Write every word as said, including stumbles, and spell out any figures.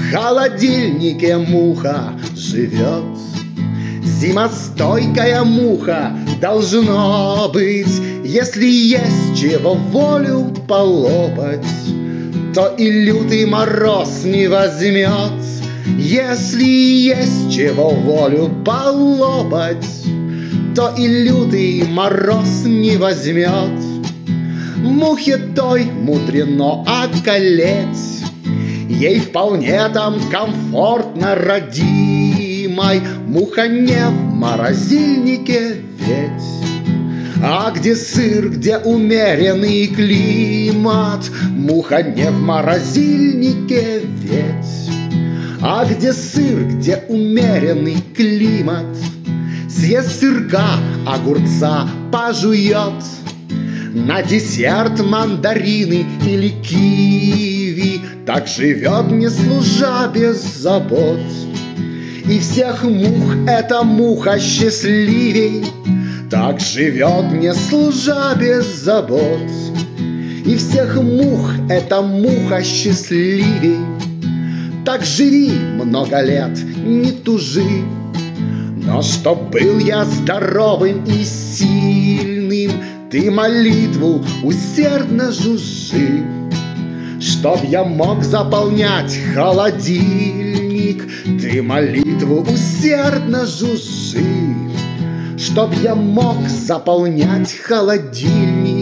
В холодильнике муха живет. Зимостойкая муха должно быть. Если есть чего волю полопать, то и лютый мороз не возьмет. Если есть чего волю полопать, то и лютый мороз не возьмет. Мухе той мудрено околеть, ей вполне там комфортно, родимой. Муха не в морозильнике ведь. А где сыр, где умеренный климат, муха не в морозильнике ведь. А где сыр, где умеренный климат, съест сырка, огурца пожует, на десерт мандарины или киви. Так живет, не служа без забот. И всех мух эта муха счастливей. Так живет, не служа без забот. И всех мух эта муха счастливей. Так живи много лет, не тужи. Но чтоб был я здоровым и сильным, ты молитву усердно жужжи. Чтоб я мог заполнять холодильник, ты молитву усердно жужжи. Чтоб я мог заполнять холодильник,